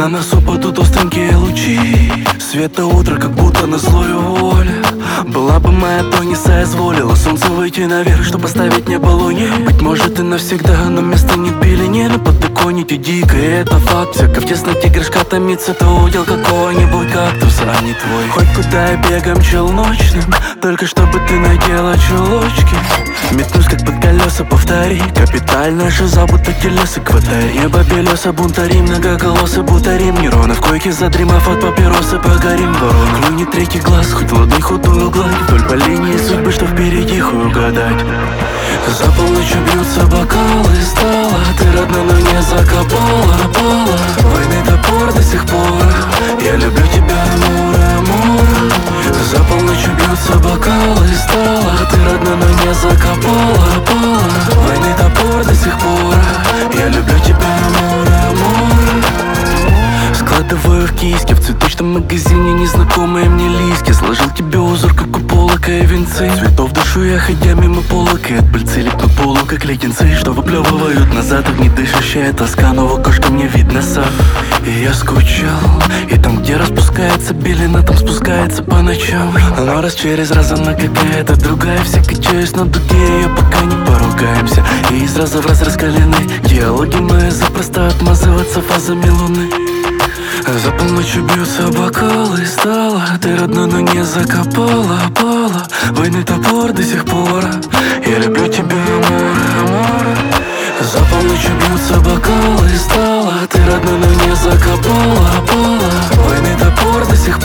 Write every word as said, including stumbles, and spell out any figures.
На нас упадут остренькие лучи света утра, как будто на злую волю. Была бы моя, то не соизволила солнце выйти наверх, чтоб поставить небо луне. Быть может и навсегда, но место не пили, не на подоконнике дико, и это факт. Всяко в тесноте горшка томится, то удел какого-нибудь кактуса, а не твой. Хоть куда я бегом челночным, только чтобы ты надела чулочки. Метнусь как под колеса, повтори капитально шиза, будто телеса квартари. Небо белеса, бунтари, многоголосый бутарим. Нейроны в койке задремав от папиросы, погорим ворона. Клюнет третий глаз, хоть ладонь худую гладь, вдоль по линии судьбы, что впереди хуй угадать. За полночь бьются бокалы, стала ты родна, но не закопала, пала войны топор до сих пор. Я люблю тебя, амура, амура. За полночь бьются бокалы, стала ты родна, но не закопала, пала войны топор до сих пор. Я люблю тебя, амура, амура. Складываю в киски, в цветочном магазине незнакомые мне листья. Сложил тебе узор, как у полока и венцы. Цветов душу я, ходя мимо полок, и от пыльцы липнут полу, как леденцы, что выплевывают назад огнедышащая тоска. Но в окошко мне видно сад, и я скучал. И там, где распускается белина, там спускается по ночам. Но раз через раз она какая-то другая, все качаюсь на дуге, ее пока не поругаемся. И из раза в раз раскалены диалоги мои, запросто отмазываться фазами луны. За полночь бьются бокалы, стала ты родна, но не закопала, пала войны топор до сих пор. Я люблю тебя, амура, амура. За полночь бьются бокалы, стала ты родна, но не закопала, пала войны топор до сих пор.